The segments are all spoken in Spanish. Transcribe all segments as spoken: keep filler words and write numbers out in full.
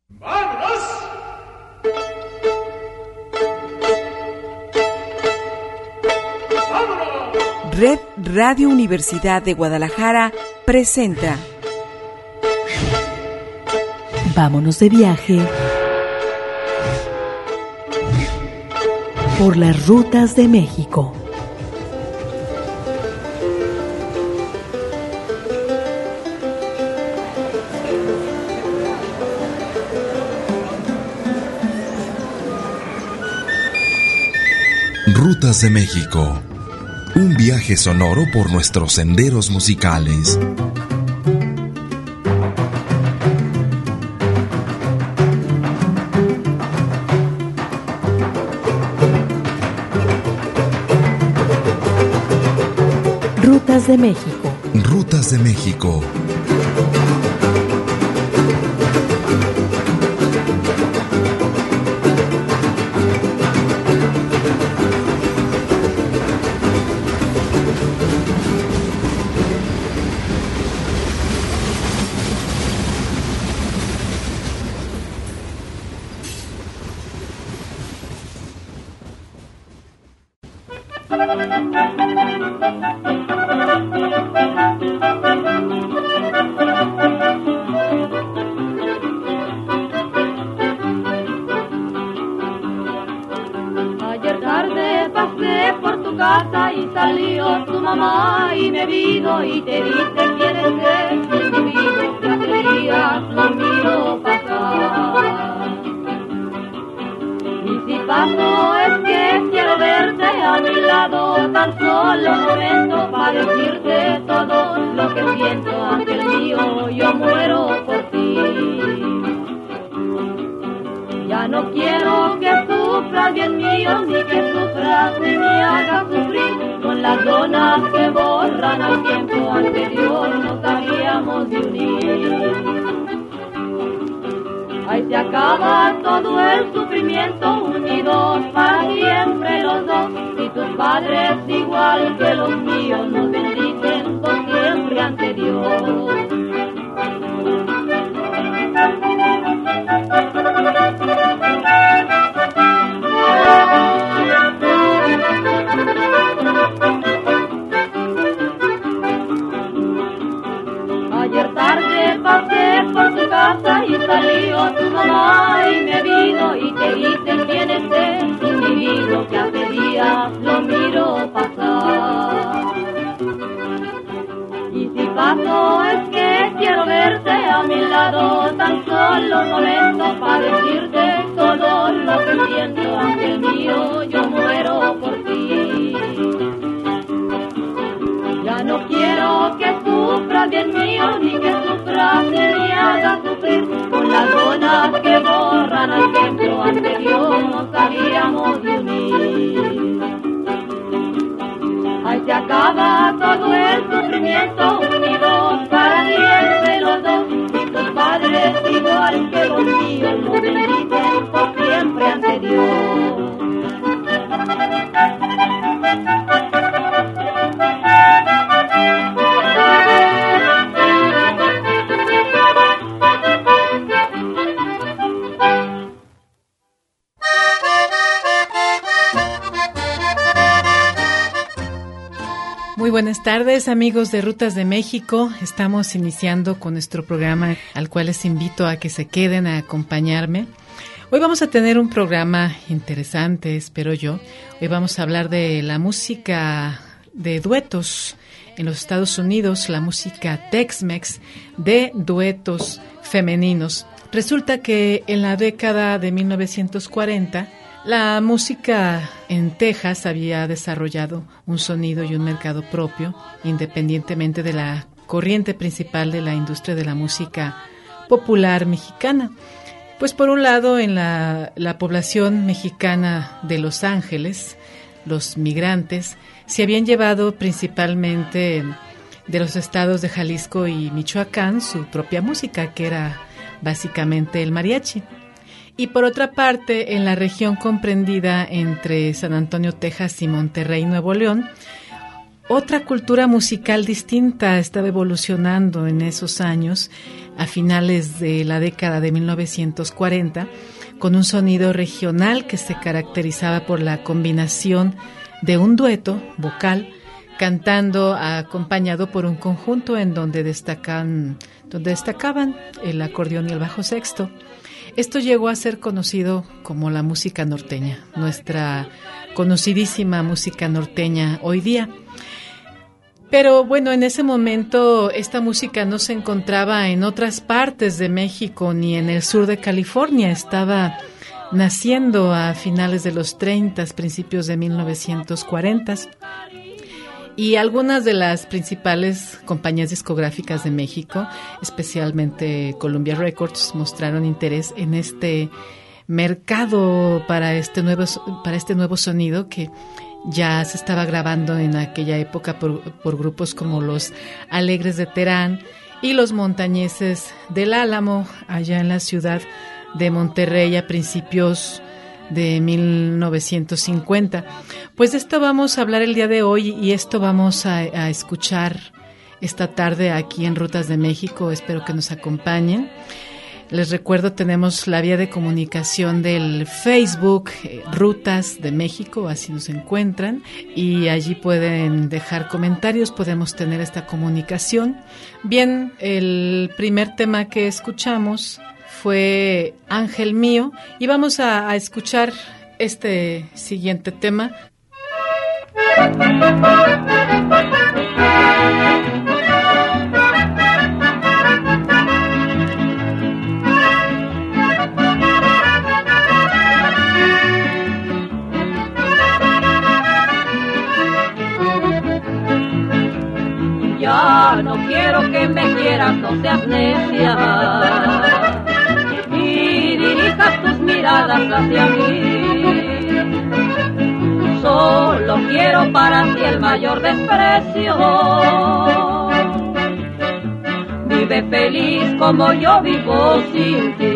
¡Vámonos! ¡Vámonos! Red Radio Universidad de Guadalajara presenta Vámonos de viaje por las rutas de México. Rutas de México, un viaje sonoro por nuestros senderos musicales. Rutas de México. Rutas de México. Ayer tarde pasé por tu casa y salió tu mamá y me vino y te dice quieres ser individuo que hace días lo miro pasar. Y si paso es que quiero verte a mi lado tan solo un momento para decirte todo lo que siento ante el mío, yo muero por ti. Ya no quiero que sufras bien mío, ni que sufras ni me hagas sufrir con las donas que borran al tiempo anterior nos habíamos de unir. Ahí se acaba todo el sufrimiento, unidos para siempre los dos, y tus padres igual que los míos nos bendicen por siempre ante Dios. Ayer tarde pasé por tu casa y salió tu mamá y me vino y te dice quién es ese individuo que hace días lo miro pasar. Y si paso es que quiero verte a mi lado tan solo un momento para decirte todo lo que siento ante el mío, yo muero por ti. Ya no quiero que sufras bien mío, ni que sufras ni me hagas sufrir con las donas que borran al tiempo anterior nos habíamos de unir. Ahí se acaba todo el sufrimiento, unidos para siempre los dos, y tus padres igual que los míos nos bendicen por siempre ante Dios. Muy buenas tardes, amigos de Rutas de México. Estamos iniciando con nuestro programa, al cual les invito a que se queden a acompañarme. Hoy vamos a tener un programa interesante, espero yo. Hoy vamos a hablar de la música de duetos en los Estados Unidos, la música Tex-Mex de duetos femeninos. Resulta que en la década de mil novecientos cuarenta, la música en Texas había desarrollado un sonido y un mercado propio, independientemente de la corriente principal de la industria de la música popular mexicana. Pues por un lado, en la, la población mexicana de Los Ángeles, los migrantes se habían llevado principalmente de los estados de Jalisco y Michoacán su propia música, que era básicamente el mariachi. Y por otra parte, en la región comprendida entre San Antonio, Texas y Monterrey, Nuevo León, otra cultura musical distinta estaba evolucionando en esos años, a finales de la década de mil novecientos cuarenta, con un sonido regional que se caracterizaba por la combinación de un dueto vocal cantando acompañado por un conjunto en donde destacan, donde destacaban el acordeón y el bajo sexto. Esto llegó a ser conocido como la música norteña, nuestra conocidísima música norteña hoy día. Pero bueno, en ese momento esta música no se encontraba en otras partes de México ni en el sur de California. Estaba naciendo a finales de los treinta, principios de mil novecientos cuarenta. Y algunas de las principales compañías discográficas de México, especialmente Columbia Records, mostraron interés en este mercado para este nuevo, para este nuevo sonido que ya se estaba grabando en aquella época por, por grupos como los Alegres de Terán y los Montañeses del Álamo, allá en la ciudad de Monterrey a principios de mil novecientos cincuenta. Pues de esto vamos a hablar el día de hoy y esto vamos a, a escuchar esta tarde aquí en Rutas de México. Espero que nos acompañen. Les recuerdo, tenemos la vía de comunicación del Facebook, eh, Rutas de México, así nos encuentran, y allí pueden dejar comentarios, podemos tener esta comunicación. Bien, el primer tema que escuchamos fue Ángel Mío, y vamos a, a escuchar este siguiente tema. Ya no quiero que me quieras, no seas necia, y dirijas tus miradas hacia mí. Solo quiero para ti el mayor desprecio. Vive feliz como yo vivo sin ti.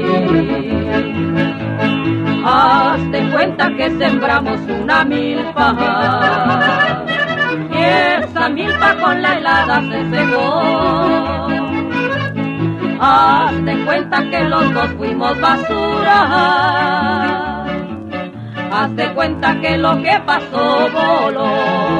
Hazte cuenta que sembramos una milpa, y esa milpa con la helada se secó. Hazte cuenta que los dos fuimos basura. Hazte cuenta que lo que pasó voló.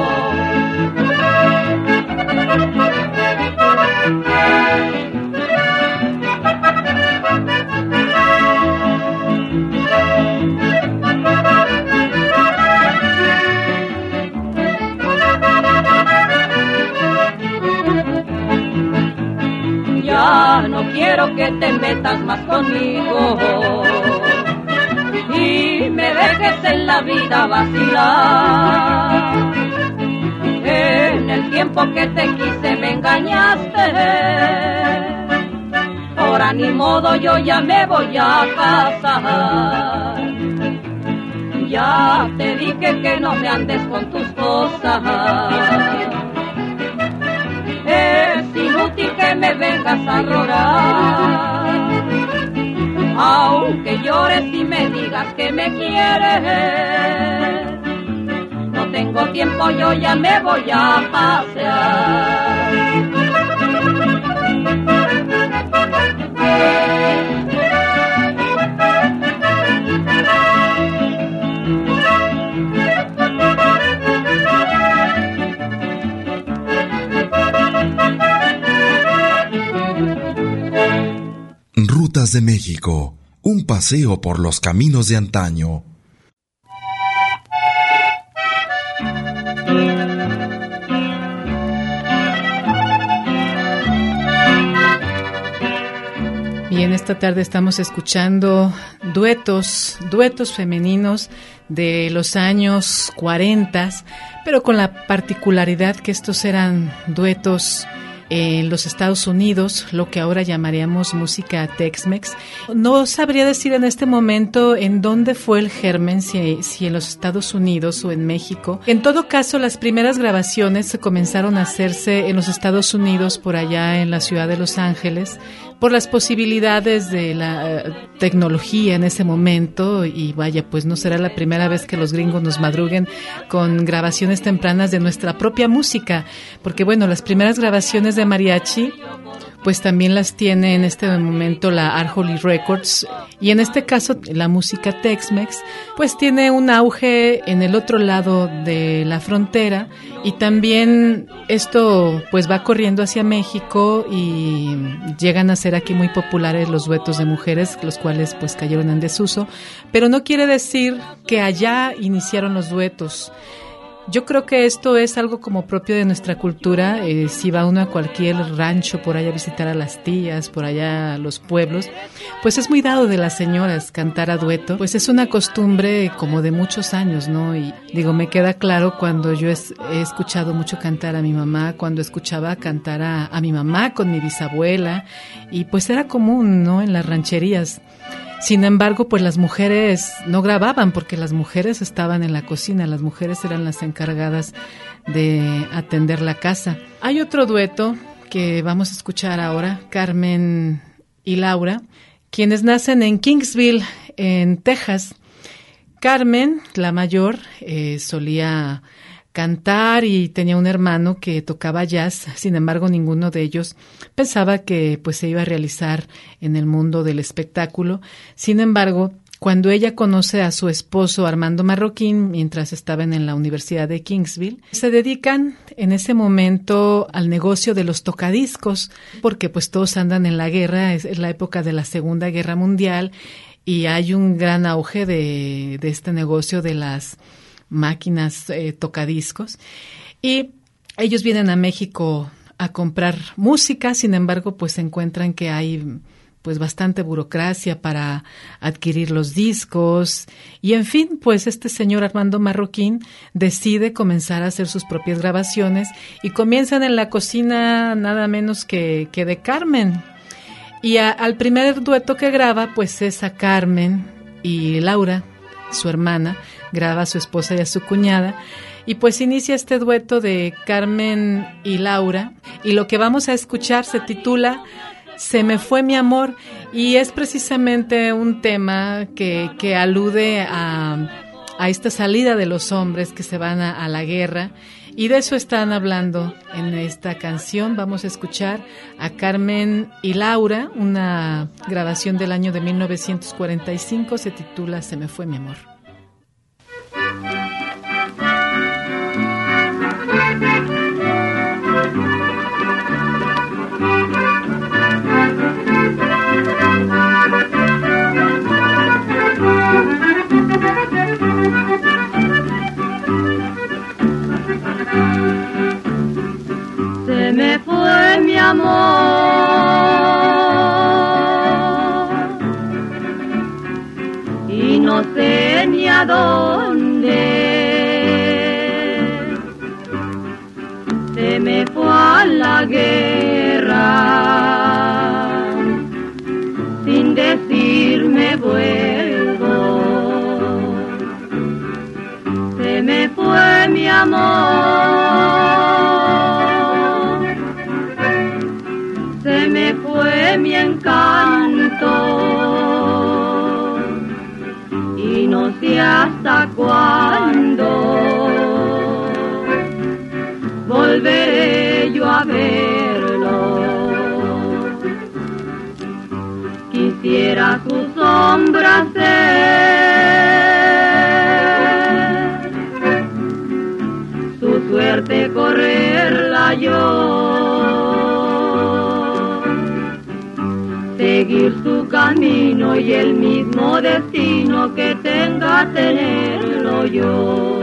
Ya no quiero que te metas más conmigo y me dejes en la vida vacilar. En el tiempo que te quise me engañaste. Ahora ni modo, yo ya me voy a casar. Ya te dije que no me andes con tus cosas. Es inútil que me vengas a llorar, aunque llores y me digas que me quieres. No tengo tiempo, yo ya me voy a pasear. Rutas de México, un paseo por los caminos de antaño. Bien, esta tarde estamos escuchando duetos, duetos femeninos de los años cuarenta, pero con la particularidad que estos eran duetos en los Estados Unidos, lo que ahora llamaríamos música Tex-Mex. No sabría decir en este momento en dónde fue el germen, si, si en los Estados Unidos o en México. En todo caso, las primeras grabaciones se comenzaron a hacerse en los Estados Unidos, por allá en la ciudad de Los Ángeles, por las posibilidades de la uh, tecnología en ese momento, y vaya, pues no será la primera vez que los gringos nos madruguen con grabaciones tempranas de nuestra propia música, porque bueno, las primeras grabaciones de mariachi pues también las tiene en este momento la Arholic Records, y en este caso la música Tex-Mex pues tiene un auge en el otro lado de la frontera, y también esto pues va corriendo hacia México y llegan a ser aquí muy populares los duetos de mujeres, los cuales pues cayeron en desuso, pero no quiere decir que allá iniciaron los duetos. Yo creo que esto es algo como propio de nuestra cultura. Eh, si va uno a cualquier rancho por allá a visitar a las tías, por allá a los pueblos, pues es muy dado de las señoras cantar a dueto. Pues es una costumbre como de muchos años, ¿no? Y digo, me queda claro cuando yo es, he escuchado mucho cantar a mi mamá, cuando escuchaba cantar a, a mi mamá con mi bisabuela, y pues era común, ¿no? En las rancherías. Sin embargo, pues las mujeres no grababan, porque las mujeres estaban en la cocina, las mujeres eran las encargadas de atender la casa. Hay otro dueto que vamos a escuchar ahora, Carmen y Laura, quienes nacen en Kingsville, en Texas. Carmen, la mayor, eh, solía cantar y tenía un hermano que tocaba jazz. Sin embargo, ninguno de ellos pensaba que pues se iba a realizar en el mundo del espectáculo. Sin embargo, cuando ella conoce a su esposo Armando Marroquín, mientras estaban en la Universidad de Kingsville, se dedican en ese momento al negocio de los tocadiscos, porque pues todos andan en la guerra, es, es la época de la Segunda Guerra Mundial, y hay un gran auge de, de este negocio de las máquinas eh, tocadiscos, y ellos vienen a México a comprar música. Sin embargo, pues se encuentran que hay pues bastante burocracia para adquirir los discos, y en fin, pues este señor Armando Marroquín decide comenzar a hacer sus propias grabaciones, y comienzan en la cocina nada menos que, que de Carmen, y a, al primer dueto que graba pues es a Carmen y Laura, su hermana, graba a su esposa y a su cuñada, y pues inicia este dueto de Carmen y Laura, y lo que vamos a escuchar se titula Se me fue mi amor, y es precisamente un tema que, que alude a, a esta salida de los hombres que se van a, a la guerra, y de eso están hablando en esta canción. Vamos a escuchar a Carmen y Laura, una grabación del año de mil novecientos cuarenta y cinco, se titula Se me fue mi amor. Se me fue mi amor y no sé ni a dónde. Se me fue a la guerra sin decirme vuelvo. Se me fue mi amor, se me fue mi encanto y no sé hasta cuándo volveré yo a verlo. Quisiera su sombra ser, su suerte correrla yo, seguir su camino y el mismo destino que tenga tenerlo yo.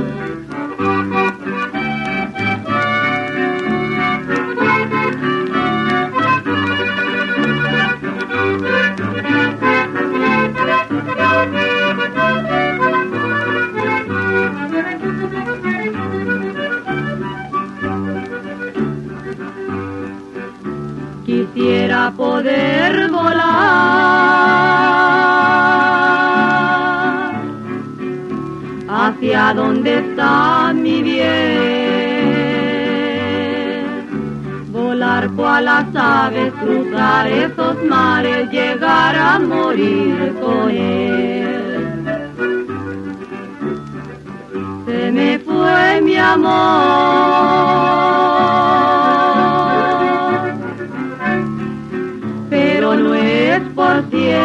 Quisiera poder volar hacia donde está mi bien, volar dejo a las aves cruzar esos mares, llegar a morir con él. Se me fue mi amor, pero no es por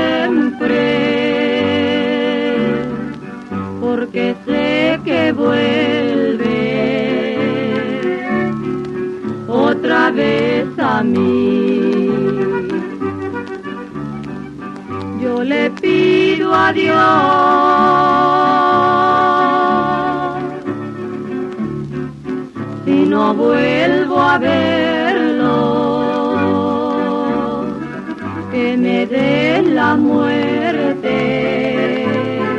siempre, porque sé que vuelve otra vez a mí. Yo le pido a Dios si no vuelvo a verlo, que me dé la muerte,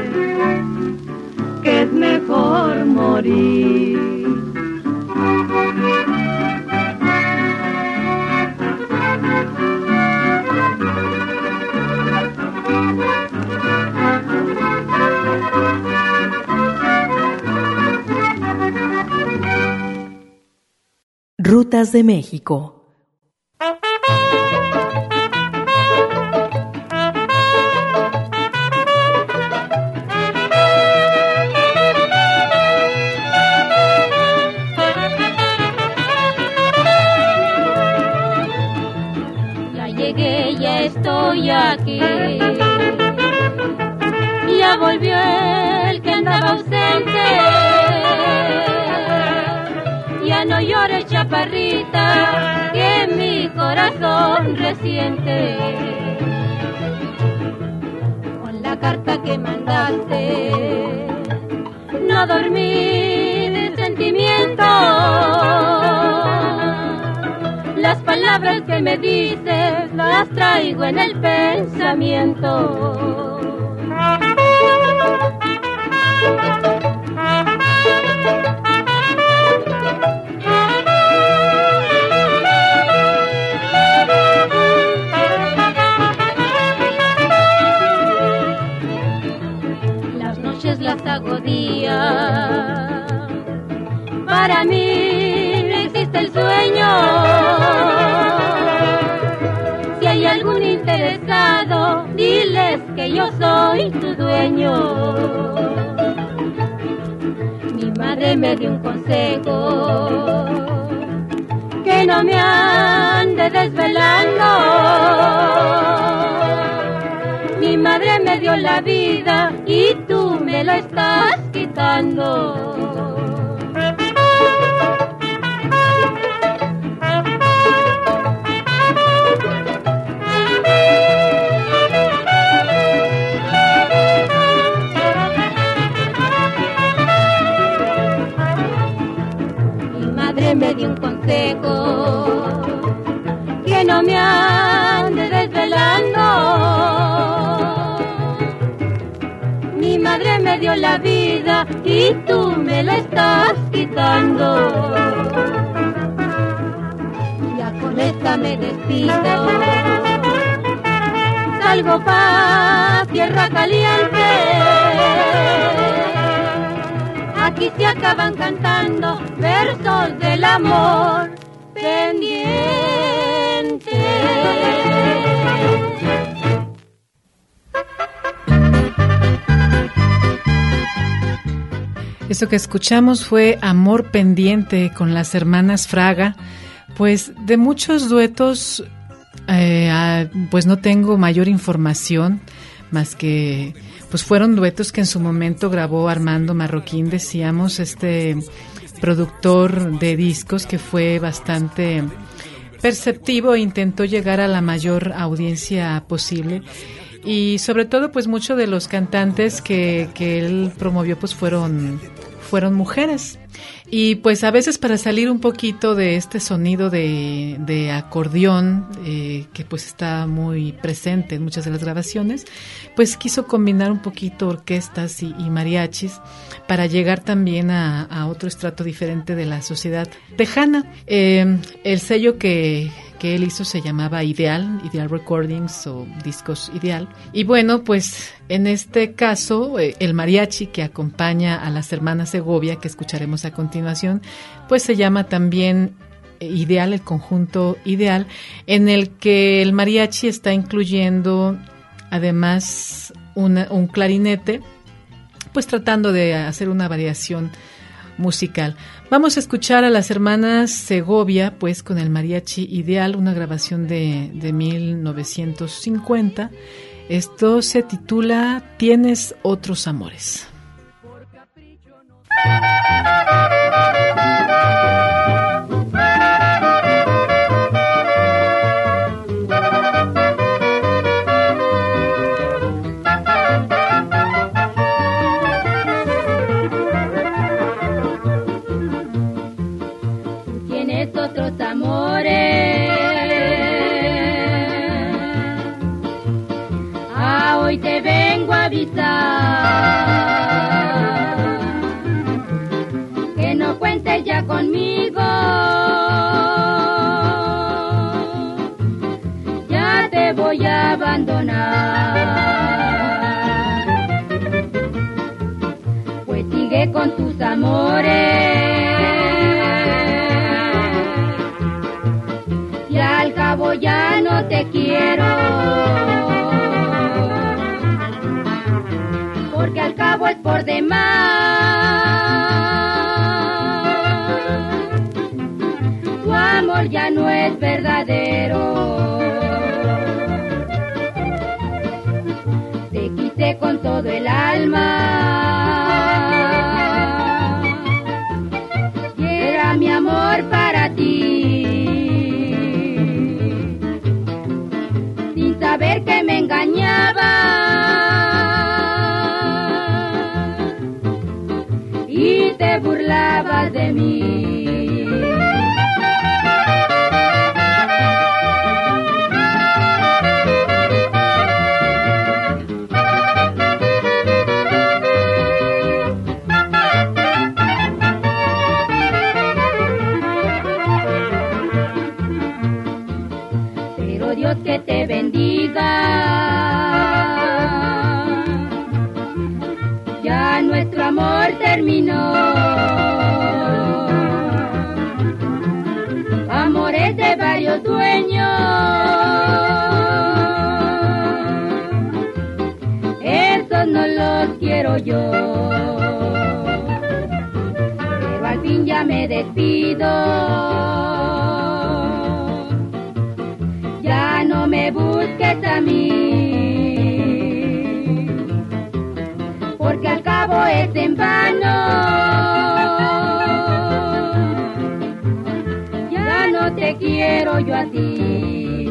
que es mejor morir. Rutas de México. Ya llegué, ya estoy aquí. Ya volvió el que andaba ausente. Ya no llores, chaparrita, que mi corazón resiente. Con la carta que mandaste, no dormí de sentimiento. Las palabras que me dices, las traigo en el pensamiento. Las hago día, para mí no existe el sueño. Si hay algún interesado, diles que yo soy tu dueño. Mi madre me dio un consejo, que no me ande desvelando. Mi madre me dio la vida y tú me la estás quitando. Mi madre me dio un consejo, que no me ande desvelando. Mi madre me dio la vida y tú me la estás quitando. Ya con esta me despido, salgo pa' tierra caliente. Aquí se acaban cantando versos del amor pendiente. Eso que escuchamos fue Amor Pendiente con las hermanas Fraga. Pues de muchos duetos, eh, ah, pues no tengo mayor información, más que pues fueron duetos que en su momento grabó Armando Marroquín, decíamos, este productor de discos que fue bastante perceptivo e intentó llegar a la mayor audiencia posible. Y sobre todo, pues muchos de los cantantes que, que él promovió, pues fueron, fueron mujeres. Y pues a veces para salir un poquito de este sonido de, de acordeón, eh, que pues está muy presente en muchas de las grabaciones, pues quiso combinar un poquito orquestas y, y mariachis para llegar también a, a otro estrato diferente de la sociedad tejana. Eh, el sello que... que él hizo se llamaba Ideal, Ideal Recordings o Discos Ideal. Y bueno, pues en este caso, eh, el mariachi que acompaña a las hermanas Segovia, que escucharemos a continuación, pues se llama también Ideal, el conjunto Ideal, en el que el mariachi está incluyendo además una, un clarinete, pues tratando de hacer una variación musical. Vamos a escuchar a las hermanas Segovia, pues con el mariachi Ideal, una grabación de, de mil novecientos cincuenta. Esto se titula Tienes otros amores. Que no cuentes ya conmigo, ya te voy a abandonar, pues sigue con tus amores y al cabo ya no te quiero. Porque al cabo es por demás, tu amor ya no es verdadero. Te quise con todo el alma y era mi amor para ti, sin saber que me engañaba y te burlabas de mí. Pero Dios que te bendiga, ya nuestro amor terminó. Amores de varios dueños, esos no los quiero yo. Pero al fin ya me despido, ya no me busques a mí, porque al cabo es en vano, ya no te quiero yo a ti.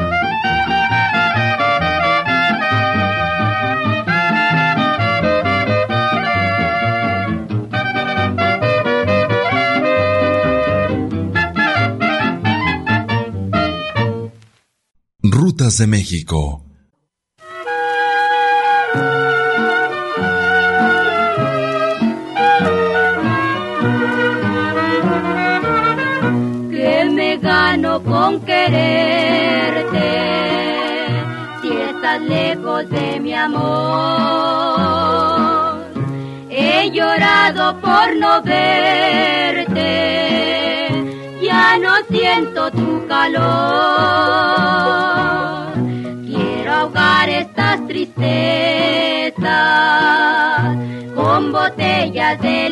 Rutas de México. Con quererte, si estás lejos de mi amor, he llorado por no verte, ya no siento tu calor, quiero ahogar estas tristezas con botellas de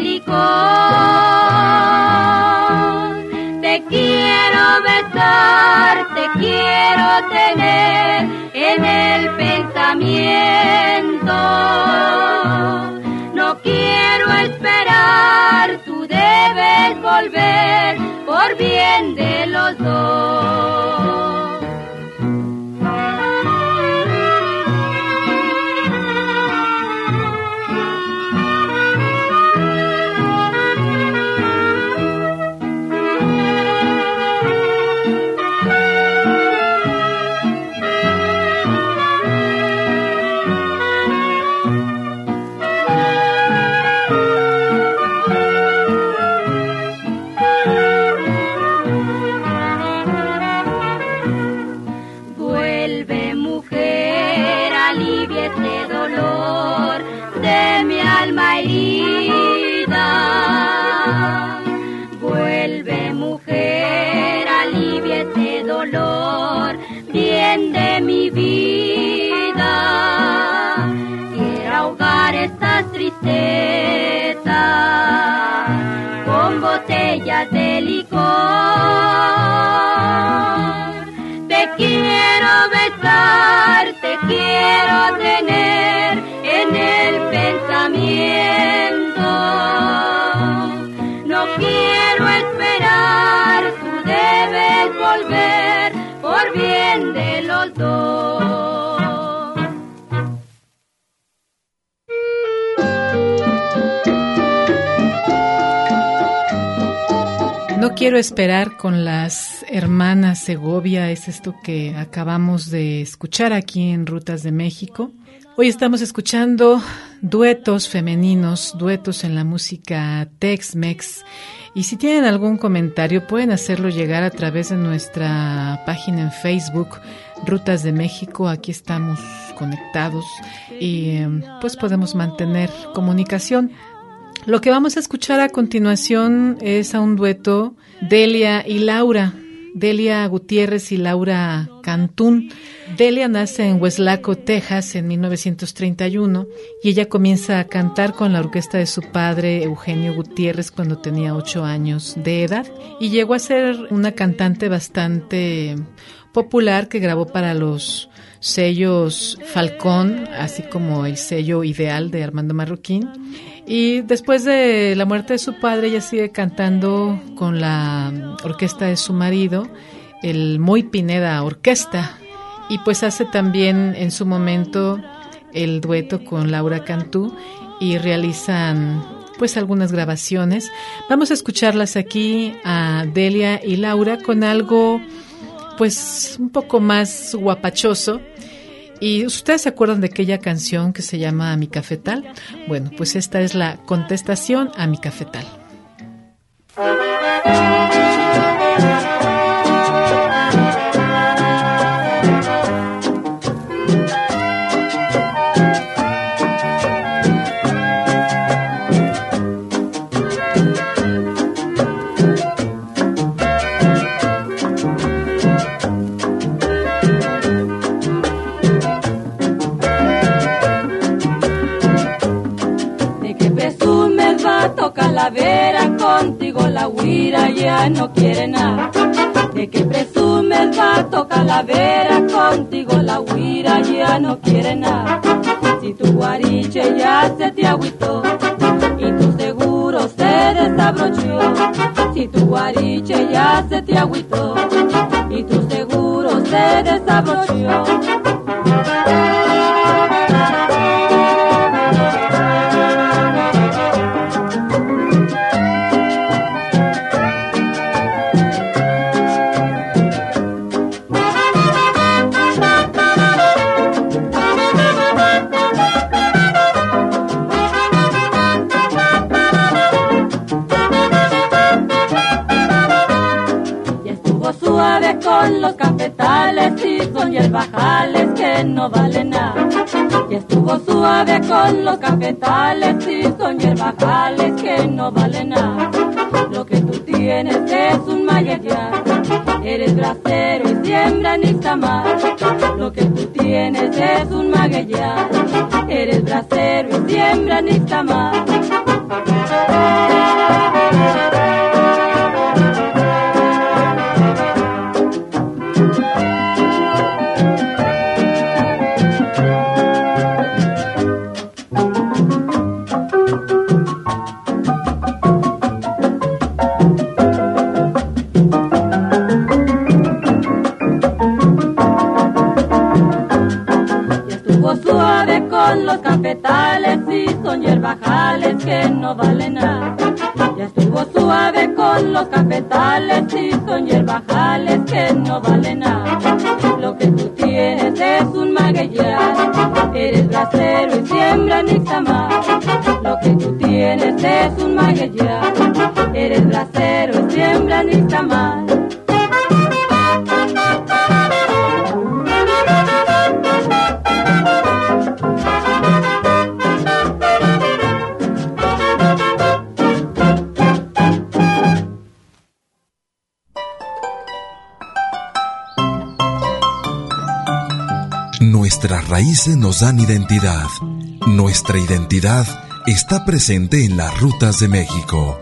licor. Te quiero besar, te quiero tener en el pensamiento. No quiero esperar, tú debes volver por bien de los dos. vida. Quiero ahogar estas tristezas con botellas de licor. Te quiero besar, te quiero tener en el pensamiento. No quiero esperar, tú debes volver por bien de los dos. No quiero esperar, con las hermanas Segovia. Es esto que acabamos de escuchar aquí en Rutas de México. Hoy estamos escuchando duetos femeninos, duetos en la música Tex-Mex. Y si tienen algún comentario, pueden hacerlo llegar a través de nuestra página en Facebook, Rutas de México. Aquí estamos conectados y pues podemos mantener comunicación. Lo que vamos a escuchar a continuación es a un dueto, Delia y Laura, Delia Gutiérrez y Laura Cantún. Delia nace en Weslaco, Texas, en mil novecientos treinta y uno, y ella comienza a cantar con la orquesta de su padre, Eugenio Gutiérrez, cuando tenía ocho años de edad, y llegó a ser una cantante bastante popular que grabó para los sellos Falcón, así como el sello Ideal de Armando Marroquín. Y después de la muerte de su padre, ella sigue cantando con la orquesta de su marido, el Moy Pineda Orquesta, y pues hace también en su momento el dueto con Laura Cantú y realizan pues algunas grabaciones. Vamos a escucharlas aquí a Delia y Laura con algo pues un poco más guapachoso. ¿Y ustedes se acuerdan de aquella canción que se llama Mi Cafetal? Bueno, pues esta es la contestación a Mi Cafetal. Calavera, contigo la huira ya no quiere nada. ¿De qué presumes, vato Calavera? Contigo la huira ya no quiere nada. Si tu guariche ya se te agüitó y tu seguro se desabrochó. Si tu guariche ya se te agüitó y tu seguro se desabrochó. Con los cafetales y son hierbajales que no valen nada. Y estuvo suave con los cafetales y son hierbajales que no valen nada. Lo que tú tienes es un mayallar, eres bracero y siembra en Ixtamar. Lo que tú tienes es un magueyar, eres bracero y siembra en Ixtamar. Con los cafetales y son hierbajales que no valen nada. Ya estuvo suave con los cafetales y son hierbajales que no valen nada. Lo que tú tienes es un magueyar, eres bracero y siembra en Ixtamar. Lo que tú tienes es un magueyar, eres bracero y siembra en Ixtamar. raíces nos dan identidad. Nuestra identidad está presente en las rutas de México.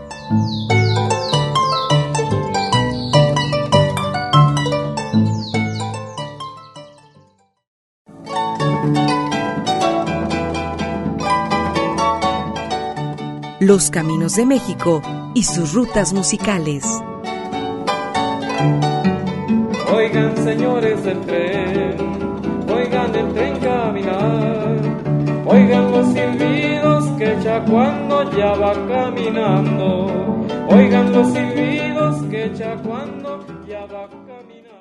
Los caminos de México y sus rutas musicales. Oigan, señores del tren, oigan el tren caminar, oigan los silbidos que echa cuando ya va caminando, oigan los silbidos que echa cuando ya va caminando.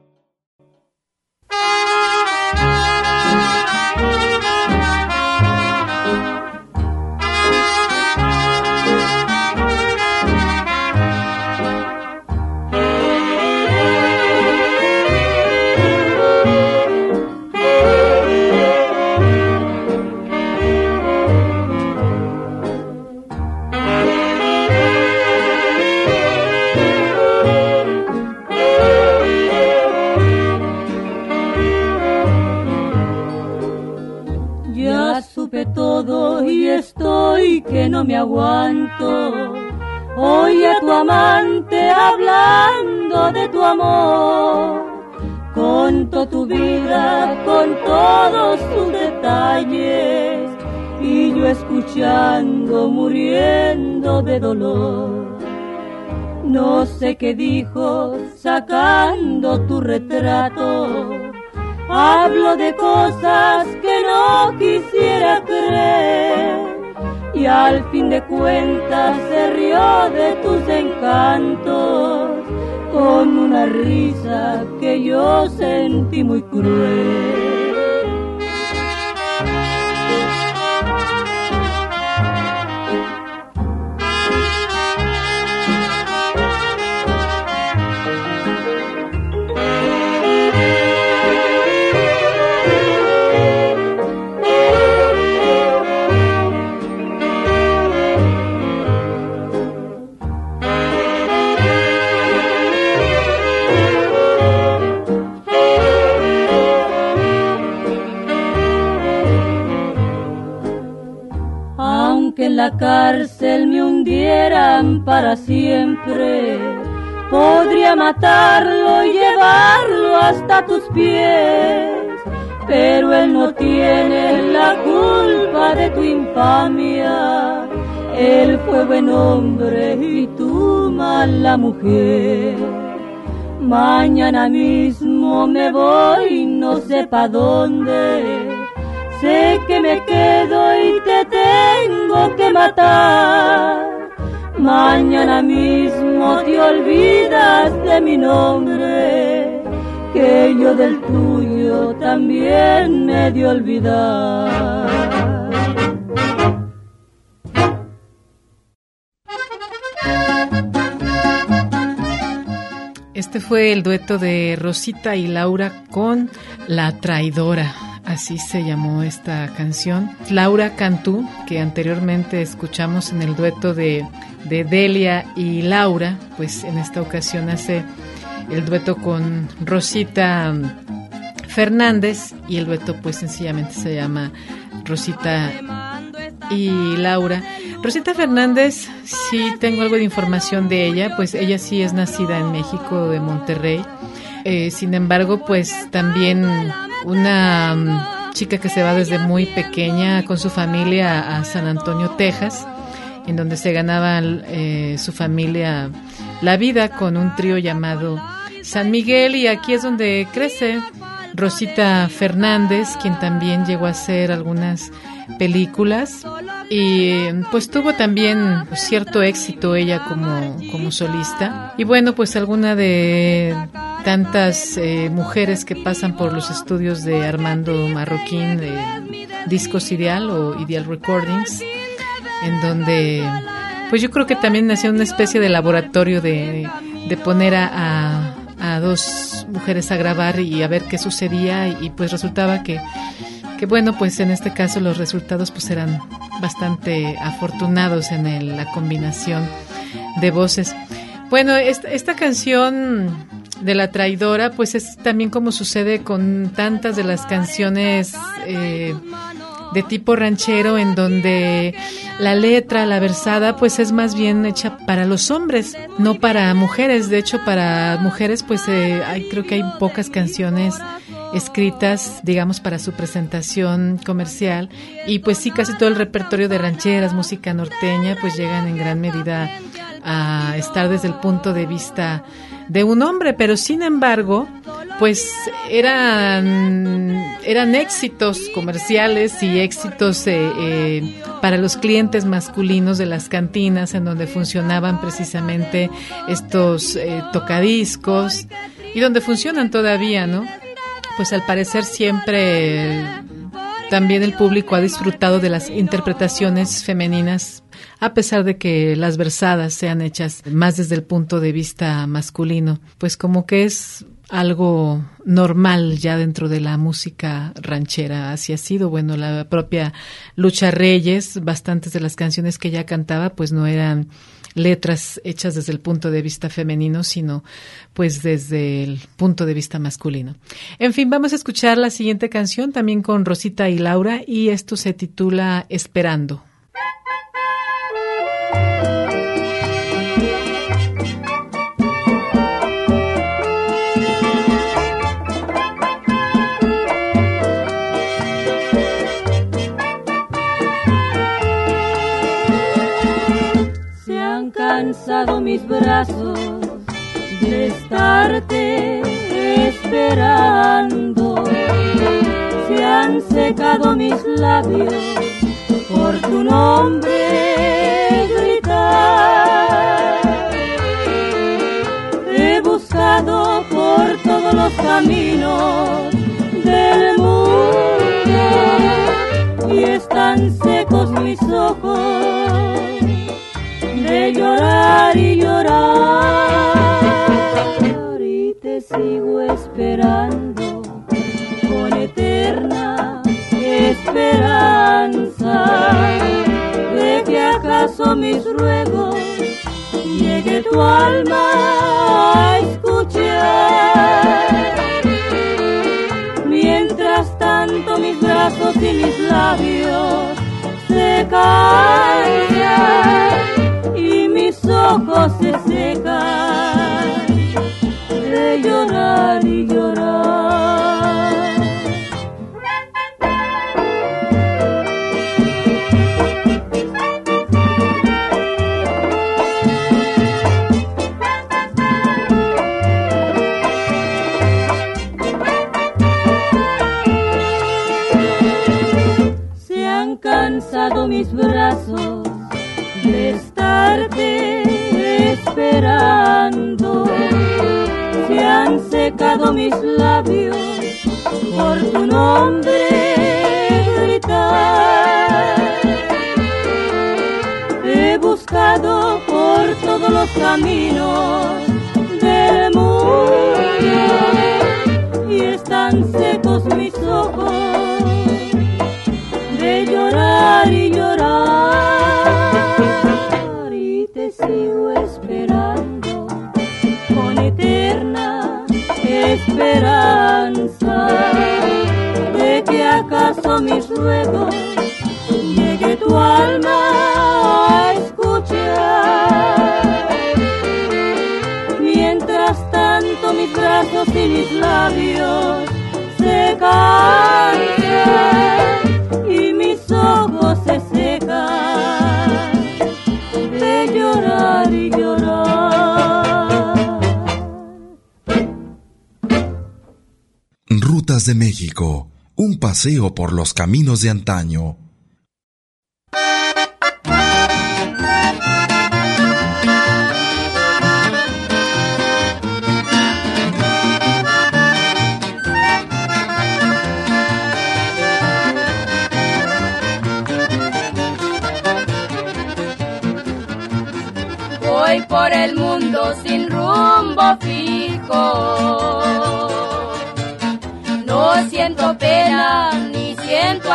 Todo y estoy que no me aguanto. Oye a tu amante hablando de tu amor. Conto tu vida con todos sus detalles y yo escuchando muriendo de dolor. No sé qué dijo sacando tu retrato. Hablo de cosas que no quisiera creer y al fin de cuentas se rió de tus encantos con una risa que yo sentí muy cruel. Que en la cárcel me hundieran para siempre, podría matarlo y llevarlo hasta tus pies, pero él no tiene la culpa de tu infamia. Él fue buen hombre y tú mala mujer. Mañana mismo me voy, no sé pa' dónde. Sé que me quedo y te tengo que matar. Mañana mismo te olvidas de mi nombre, que yo del tuyo también me he de olvidar. Este fue el dueto de Rosita y Laura con La Traidora. Así se llamó esta canción. Laura Cantú, que anteriormente escuchamos en el dueto de, de Delia y Laura, pues en esta ocasión hace el dueto con Rosita Fernández y el dueto pues sencillamente se llama Rosita y Laura. Rosita Fernández, sí tengo algo de información de ella, pues ella sí es nacida en México, de Monterrey. Eh, sin embargo, pues también una um, chica que se va desde muy pequeña con su familia a San Antonio, Texas, en donde se ganaba eh, su familia la vida con un trío llamado San Miguel, y aquí es donde crece Rosita Fernández, quien también llegó a hacer algunas películas y pues tuvo también cierto éxito ella como, como solista. Y bueno, pues alguna de tantas eh, mujeres que pasan por los estudios de Armando Marroquín, de Discos Ideal o Ideal Recordings, en donde pues yo creo que también nació una especie de laboratorio de, de poner a, a, a dos mujeres a grabar y a ver qué sucedía, y, y pues resultaba que que bueno, pues en este caso los resultados pues eran bastante afortunados en el, la combinación de voces. Bueno, esta, esta canción de la traidora, pues es también como sucede con tantas de las canciones eh, de tipo ranchero, en donde la letra, la versada, pues es más bien hecha para los hombres, no para mujeres. De hecho, para mujeres, pues eh, hay, creo que hay pocas canciones escritas, digamos, para su presentación comercial, y pues sí, casi todo el repertorio de rancheras, música norteña, pues llegan en gran medida a estar desde el punto de vista de un hombre, pero sin embargo, pues eran eran éxitos comerciales y éxitos eh, eh, para los clientes masculinos de las cantinas, en donde funcionaban precisamente estos eh, tocadiscos, y donde funcionan todavía, ¿no? Pues al parecer siempre también el público ha disfrutado de las interpretaciones femeninas, a pesar de que las versadas sean hechas más desde el punto de vista masculino. Pues como que es algo normal ya dentro de la música ranchera. Así ha sido. Bueno, la propia Lucha Reyes, bastantes de las canciones que ella cantaba, pues no eran letras hechas desde el punto de vista femenino, sino pues desde el punto de vista masculino. En fin, vamos a escuchar la siguiente canción también con Rosita y Laura, y esto se titula Esperando. Cansado mis brazos de estarte esperando, se han secado mis labios por tu nombre gritar. He buscado por todos los caminos del mundo y están secos mis ojos de llorar y llorar, y te sigo esperando con eterna esperanza de que acaso mis ruegos llegue tu alma a escuchar. Mientras tanto mis brazos y mis labios se cansan y mis ojos se secan de llorar y llorar. Se han cansado mis brazos de estarte esperando, se han secado mis labios por tu nombre gritar. He buscado por todos los caminos del mundo y están secos mis ojos de llorar y llorar, y te sigo esperando con eterna esperanza de que acaso mis ruegos llegue tu alma a escuchar. Mientras tanto mis brazos y mis labios se cansan y mis ojos se secan de llorar y llorar. Rutas de México, un paseo por los caminos de antaño. Voy por el mundo sin rumbo fijo, no siento pena ni siento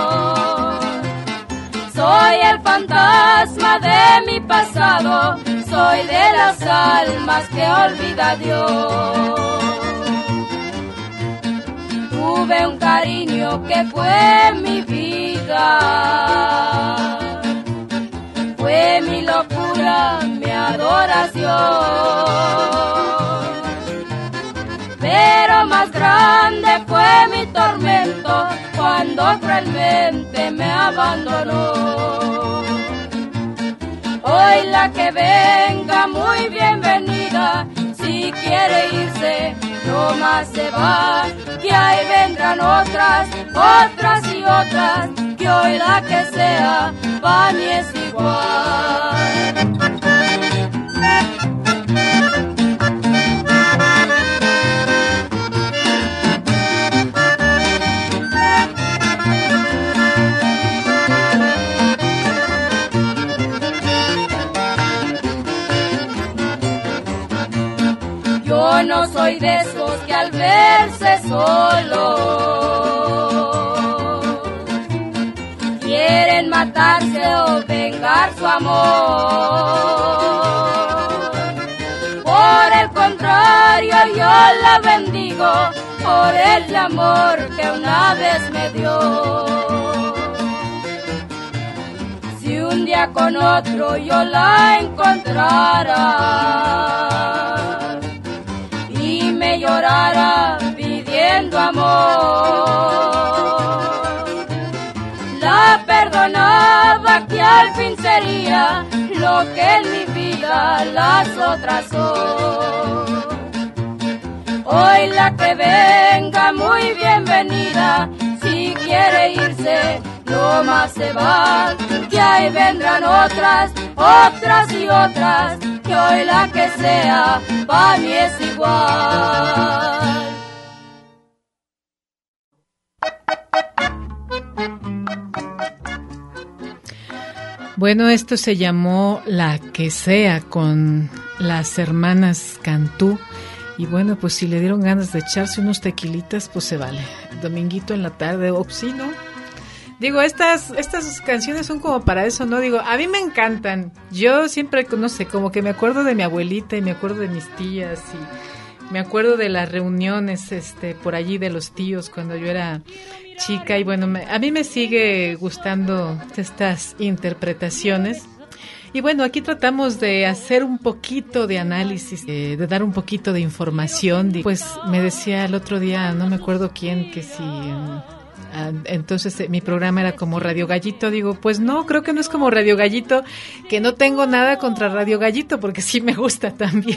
amor. Soy el fantasma de mi pasado, soy de las almas que olvida a Dios. Tuve un cariño que fue mi vida, fue mi locura, mi adoración. Pero más grande fue mi tormento cuando cruelmente me abandonó. Hoy la que venga muy bienvenida, si quiere irse no más se va, que ahí vendrán otras, otras y otras, que hoy la que sea, para mí es igual. Yo no soy de esos que al verse solo quieren matarse o vengar su amor. Por el contrario, yo la bendigo por el amor que una vez me dio. Si un día con otro yo la encontrara y me llorara pidiendo amor, la perdonaba, que al fin sería lo que en mi vida las otras son. Hoy la que venga muy bienvenida, si quiere irse no más se va, que ahí vendrán otras, otras y otras, que hoy la que sea, para mí es igual. Bueno, esto se llamó La que sea, con las hermanas Cantú. Y bueno, pues si le dieron ganas de echarse unos tequilitas, pues se vale. Dominguito en la tarde, o si no. Digo, estas, estas canciones son como para eso, ¿no? Digo, a mí me encantan. Yo siempre, no sé, como que me acuerdo de mi abuelita y me acuerdo de mis tías y me acuerdo de las reuniones este, por allí de los tíos cuando yo era chica. Y bueno, me, a mí me sigue gustando estas interpretaciones. Y bueno, aquí tratamos de hacer un poquito de análisis, eh, de dar un poquito de información. Pues me decía el otro día, no me acuerdo quién, que si... Um, entonces eh, mi programa era como Radio Gallito. Digo, pues no, creo que no es como Radio Gallito, que no tengo nada contra Radio Gallito, porque sí me gusta también.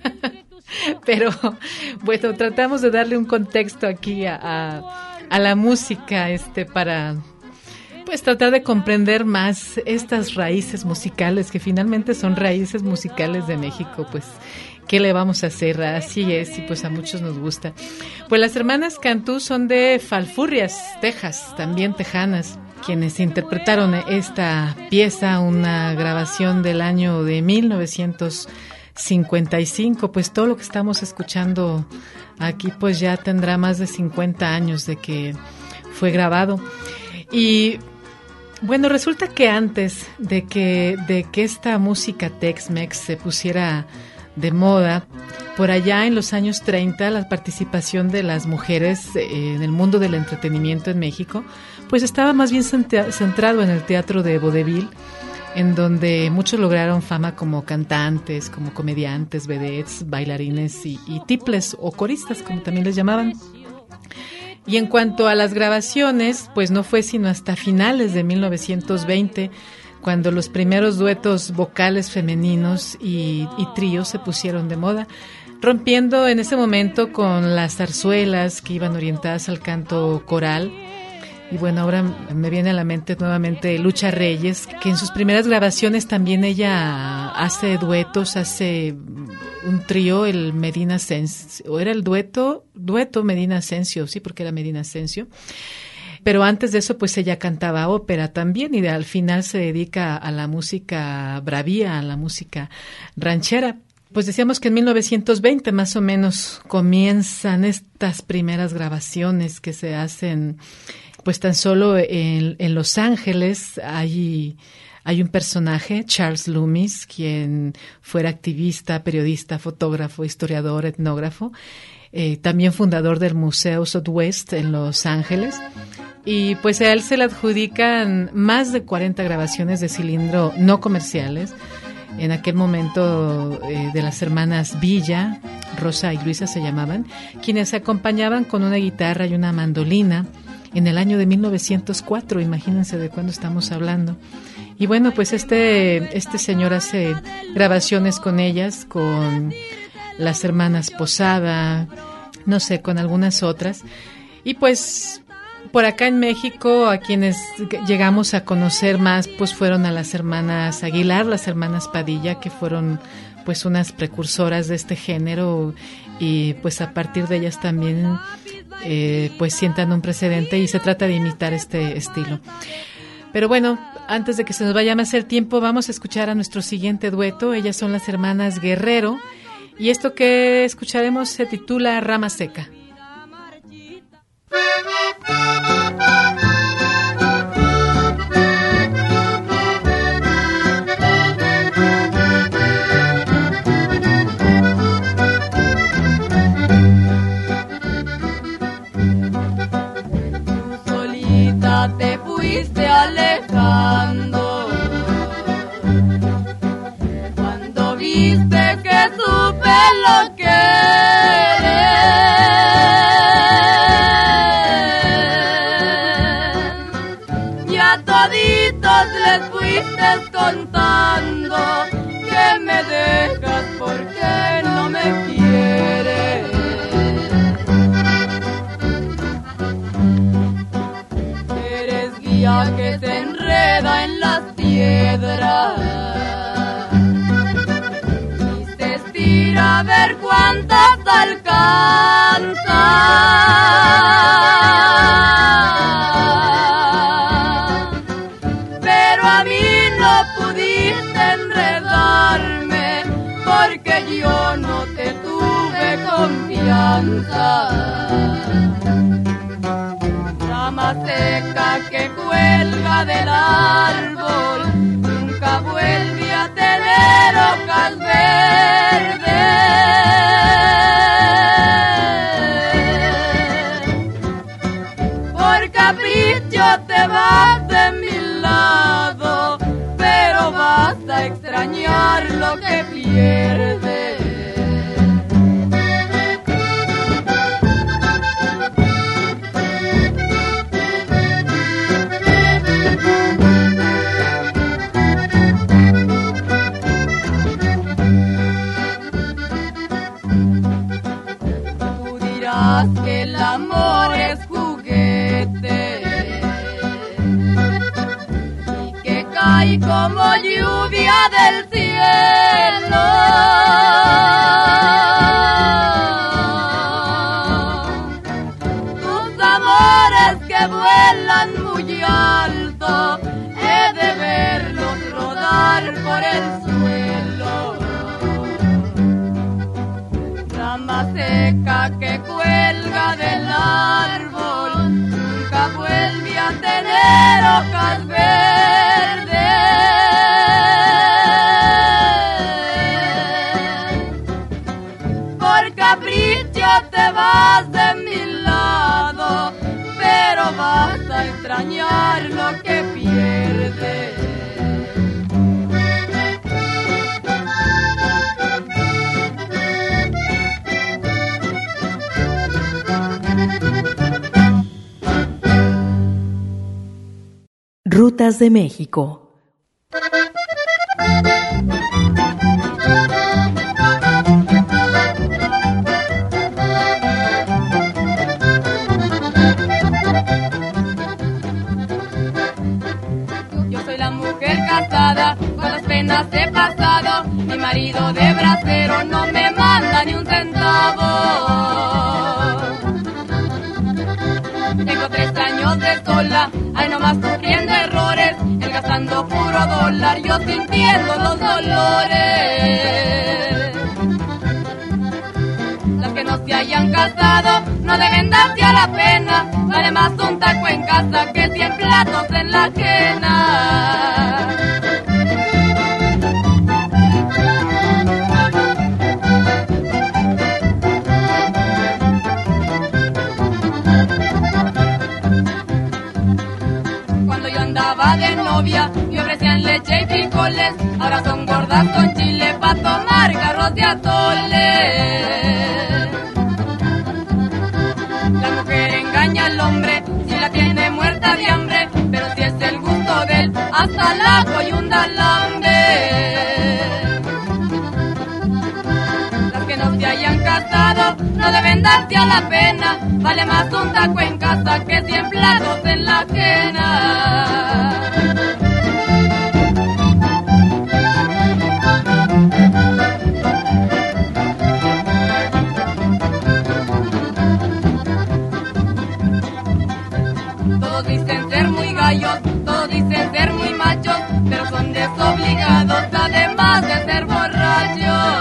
Pero bueno, tratamos de darle un contexto aquí a, a, a la música, este, para pues tratar de comprender más estas raíces musicales, que finalmente son raíces musicales de México. Pues ¿qué le vamos a hacer? Así es, y pues a muchos nos gusta. Pues las hermanas Cantú son de Falfurrias, Texas, también tejanas, quienes interpretaron esta pieza, una grabación del año de mil novecientos cincuenta y cinco. Pues todo lo que estamos escuchando aquí pues ya tendrá más de cincuenta años de que fue grabado. Y bueno, resulta que antes de que, de que esta música Tex-Mex se pusiera de moda, por allá en los años treinta, la participación de las mujeres eh, en el mundo del entretenimiento en México, pues estaba más bien centrado en el teatro de vodevil, en donde muchos lograron fama como cantantes, como comediantes, vedettes, bailarines y, y tiples o coristas, como también les llamaban. Y en cuanto a las grabaciones, pues no fue sino hasta finales de mil novecientos veinte cuando los primeros duetos vocales femeninos y, y tríos se pusieron de moda, rompiendo en ese momento con las zarzuelas que iban orientadas al canto coral. Y bueno, ahora me viene a la mente nuevamente Lucha Reyes, que en sus primeras grabaciones también ella hace duetos, hace un trío, el Medina Asensio, o era el dueto, dueto Medina Asensio, sí, porque era Medina Asensio. Pero antes de eso, pues ella cantaba ópera también, y de, al final se dedica a la música bravía, a la música ranchera. Pues decíamos que en mil novecientos veinte más o menos comienzan estas primeras grabaciones que se hacen pues tan solo en, en Los Ángeles. Hay, hay un personaje, Charles Loomis, quien fuera activista, periodista, fotógrafo, historiador, etnógrafo, eh, también fundador del Museo Southwest en Los Ángeles. Y pues a él se le adjudican más de cuarenta grabaciones de cilindro no comerciales, en aquel momento eh, de las hermanas Villa, Rosa y Luisa se llamaban, quienes se acompañaban con una guitarra y una mandolina en el año de mil novecientos cuatro, imagínense de cuándo estamos hablando. Y bueno, pues este, este señor hace grabaciones con ellas, con las hermanas Posada, no sé, con algunas otras. Y pues por acá en México, a quienes llegamos a conocer más, pues fueron a las hermanas Aguilar, las hermanas Padilla, que fueron pues unas precursoras de este género, y pues a partir de ellas también eh, pues sientan un precedente, y se trata de imitar este estilo. Pero bueno, antes de que se nos vaya más el tiempo, vamos a escuchar a nuestro siguiente dueto. Ellas son las hermanas Guerrero, y esto que escucharemos se titula Rama Seca. Solita te fuiste alejando cuando viste que supe lo que les fuiste contando que me dejas porque no me quieres. Eres guía que se enreda en las piedras y se estira a ver cuántas alcanza. Porque yo no te tuve confianza. Rama seca que cuelga del árbol nunca vuelve a tener hojas verdes. Por capricho te vas de mi lado, pero vas a extrañar lo que pierdes. Tú dirás que el amor es juguete y que cae como lluvia del cielo. Tus amores que vuelan muy alto, he de verlos rodar por el suelo. Rama seca que cuelga del árbol nunca vuelve a tener hojas verdes. Por capricho te vas de mi lado, pero vas a extrañar lo que pierdes. Rutas de México. Yo soy la mujer casada, con las penas he pasado. Mi marido de bracero no me manda ni un centavo. Tengo tres años de sola, ay nomás sufriendo errores, él gastando puro dólar, yo sintiendo los dolores. Las que no se hayan casado no deben darse a la pena, vale más un taco en casa que cien platos en la ajena. yo andaba de novia, me ofrecían leche y frijoles, ahora son gordas con chile pa' tomar garros de atole. La mujer engaña al hombre si la tiene muerta de hambre, pero si es el gusto de él, hasta la coyunda lambe. Las que no se hayan casado no deben darse a la pena, vale más un taco en casa que cien platos en la ajena. Todos dicen ser muy gallos, todos dicen ser muy machos, pero son desobligados además de ser borrachos.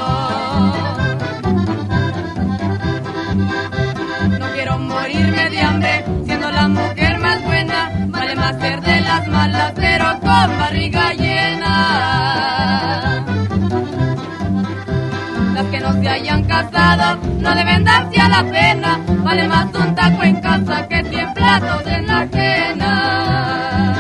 No quiero morirme de hambre, siendo la mujer más buena, vale más ser de las malas, pero con barriga llena. Las que no se hayan casado no deben darse a la pena, vale más un taco en casa que cien platos en la ajena.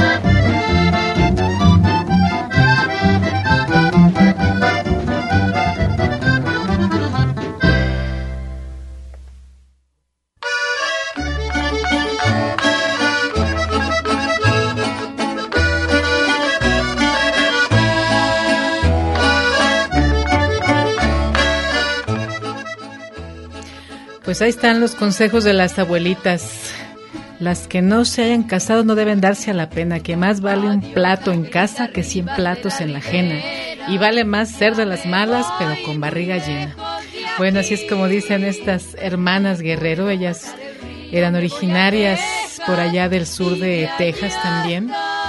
Pues ahí están los consejos de las abuelitas. Las que no se hayan casado no deben darse a la pena, que más vale un plato en casa que cien platos en la ajena. Y vale más ser de las malas, pero con barriga llena. Bueno, así es como dicen estas hermanas Guerrero. Ellas eran originarias por allá del sur de Texas también.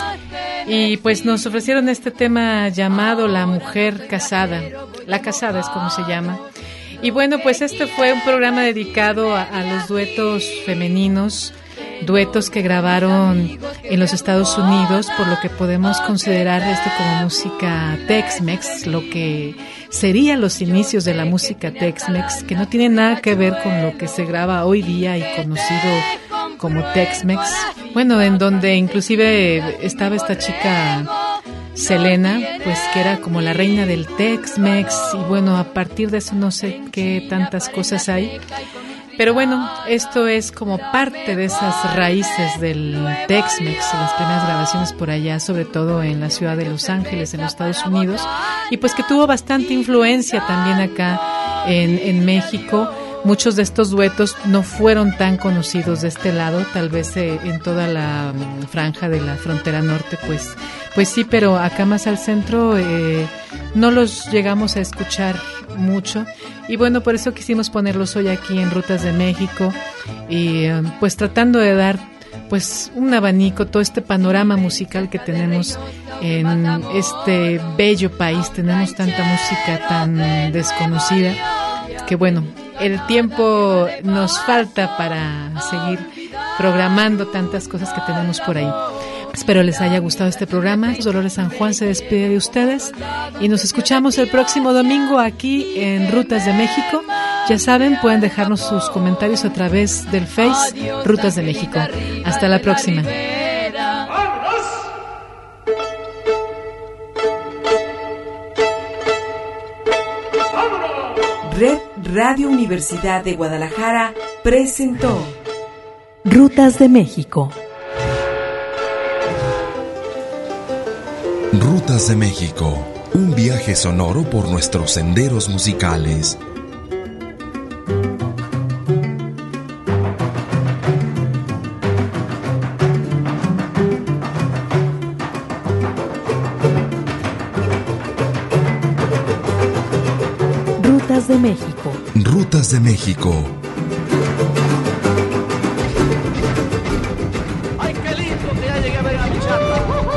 Y pues nos ofrecieron este tema llamado La Mujer Casada. La Casada es como se llama. Y bueno, pues este fue un programa dedicado a, a los duetos femeninos, duetos que grabaron en los Estados Unidos, por lo que podemos considerar esto como música Tex-Mex, lo que serían los inicios de la música Tex-Mex, que no tiene nada que ver con lo que se graba hoy día y conocido como Tex-Mex. Bueno, en donde inclusive estaba esta chica Selena, pues que era como la reina del Tex-Mex, y bueno, a partir de eso no sé qué tantas cosas hay, pero bueno, esto es como parte de esas raíces del Tex-Mex, las primeras grabaciones por allá, sobre todo en la ciudad de Los Ángeles, en los Estados Unidos, y pues que tuvo bastante influencia también acá en, en México. Muchos de estos duetos no fueron tan conocidos de este lado, tal vez eh, en toda la um, franja de la frontera norte, pues pues sí, pero acá más al centro eh, no los llegamos a escuchar mucho. Y bueno, por eso quisimos ponerlos hoy aquí en Rutas de México, y um, pues tratando de dar pues un abanico, todo este panorama musical que tenemos en este bello país. Tenemos tanta música tan desconocida que bueno, el tiempo nos falta para seguir programando tantas cosas que tenemos por ahí. Espero les haya gustado este programa. Dolores San Juan se despide de ustedes y nos escuchamos el próximo domingo aquí en Rutas de México. Ya saben, pueden dejarnos sus comentarios a través del Face Rutas de México. Hasta la próxima. Red Radio Universidad de Guadalajara presentó Rutas de México. Rutas de México, un viaje sonoro por nuestros senderos musicales. Rutas de México. Rutas de México. ¡Ay, qué lindo que ya llegué a ver a mi chata!